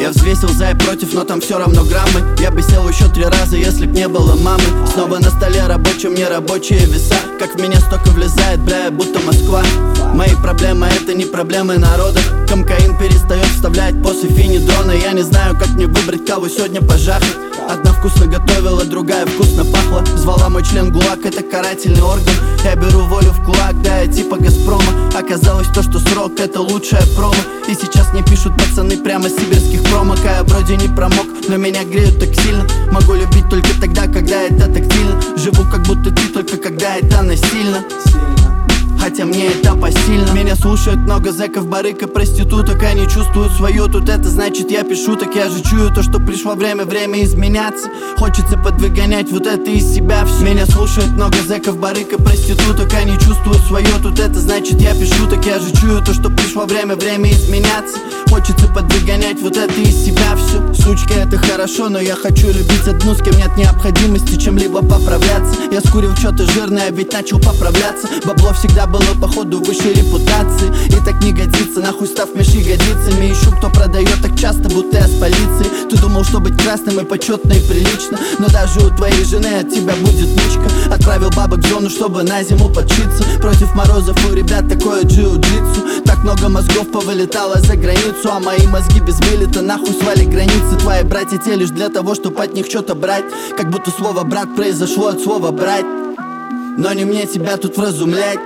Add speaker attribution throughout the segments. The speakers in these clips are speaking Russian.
Speaker 1: Я взвесил за и против, но там все равно граммы. Я бы сел еще 3 раза, если б не было мамы. Снова на столе рабочем нерабочие веса. Как в меня столько влезает, бля, будто Москва. Мои проблемы — это не проблемы народа. Комкаин перестает вставлять после фини-дрона. Я не знаю, как мне выбрать, кого сегодня пожахать. Одна вкусно готовила, другая вкусно пахла. Звала мой член ГУЛАГ, это карательный орган. Я беру волю в кулак, да, я типа Газпрома. Оказалось то, что срок — это лучшая промо. И сейчас мне пишут пацаны прямо с сибирских промок. А я вроде не промок, но меня греют так сильно. Могу любить только тогда, когда это тактильно. Живу как будто ты, только когда это насильно. Хотя мне это посильно. Меня слушают много зэков, барыг и проституток. Они чувствуют свое, тут это значит я пишу. Так я же чую то, что пришло время изменяться. Хочется подвыгонять вот это из себя все. Меня слушают много зэков, барыг и проституток. Они чувствуют свое, тут это значит я пишу. Так я же чую то, что пришло время изменяться. Хочется подвыгонять вот это из себя все. Сучка, это хорошо, но я хочу любить одну, с кем нет необходимости чем-либо поправляться. Я скурил что-то жирное, ведь начал поправляться. Бабло всегда было походу выше репутации. И так не годится, нахуй став меж ягодицами. Ищу, кто продает так часто, будто я с полиции. Ты думал, что быть красным и почетно и прилично, но даже у твоей жены от тебя будет нычка. Отправил бабок в зону, чтобы на зиму подшиться. Против морозов у ребят такое джиу-джитсу. Так много мозгов повылетало за границу, а мои мозги без вылета нахуй свали границы. Твои братья те лишь для того, чтобы от них что-то брать. Как будто слово брат произошло от слова брать. Но не мне тебя тут вразумлять.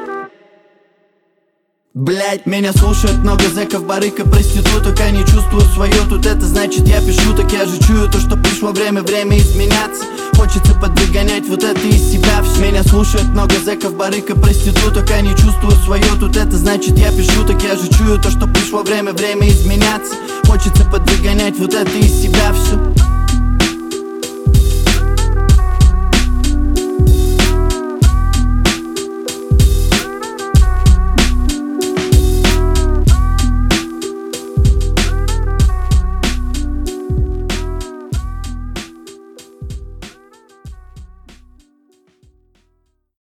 Speaker 1: Блять, меня слушают много зэков, барыг и проституток. Они чувствуют свое, тут это значит я пишу. Так я же чую то, что пришло время изменяться. Хочется подвыгонять вот это из себя все. Меня слушают много зэков, барыг и проституток. Они чувствуют свое, тут это значит я пишу. Так я же чую то, что пришло время изменяться. Хочется подвыгонять вот это из себя все.